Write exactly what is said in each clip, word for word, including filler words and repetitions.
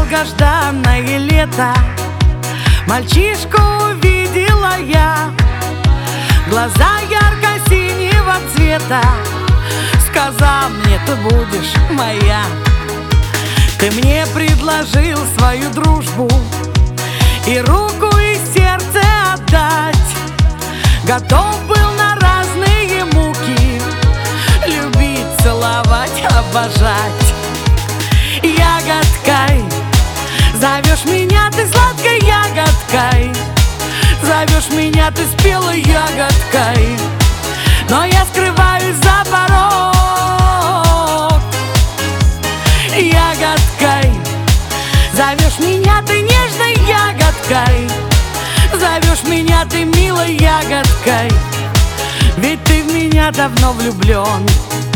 долгожданное лето. Мальчишку увидела я, глаза ярко-синего цвета. Сказал мне: ты будешь моя. Ты мне предложил свою дружбу и руку, и сердце отдать. Готов был на разные муки, любить, целовать, обожать. Ягодкой зовешь меня ты, сладкой ягодкой. Зовешь меня ты, спелой ягодкой. Но я скрываюсь за порог. Ягодкой зовешь меня ты, нежной ягодкой. Зовешь меня ты, милой ягодкой. Ведь ты в меня давно влюблен.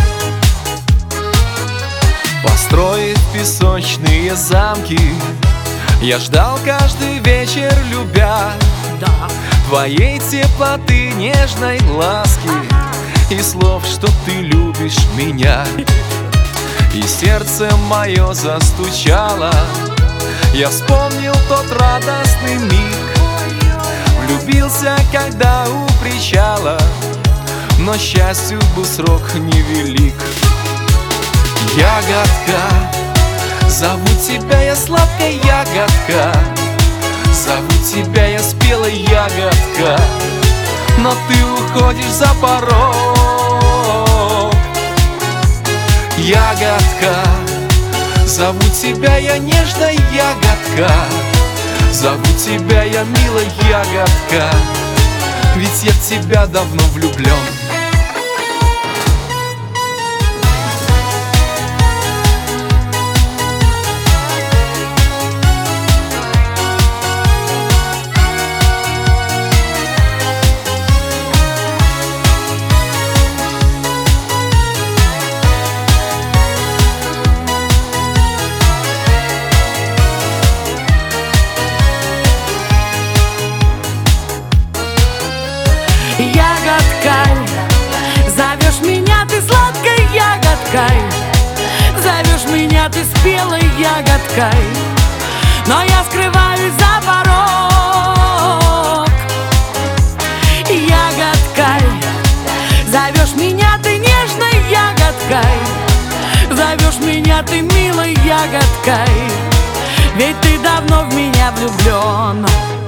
Построив песочные замки, я ждал каждый вечер, любя, Да. твоей теплоты, нежной ласки и слов, что ты любишь меня. И сердце мое застучало, я вспомнил тот радостный миг. Влюбился, когда у причала, но счастью был срок невелик. Ягодка, зову тебя я, сладкая ягодка. Зову тебя я, спелая ягодка. Но ты уходишь за порог. Ягодка, зову тебя я, нежная ягодка. Зову тебя я, милая ягодка. Ведь я в тебя давно влюблен. Ягодкой зовешь меня ты, сладкой ягодкой. Зовешь меня ты, спелой ягодкой. Но я скрываюсь за порог. Ягодкой зовешь меня ты, нежной ягодкой. Зовешь меня ты, милой ягодкой. Ведь ты давно в меня влюблен.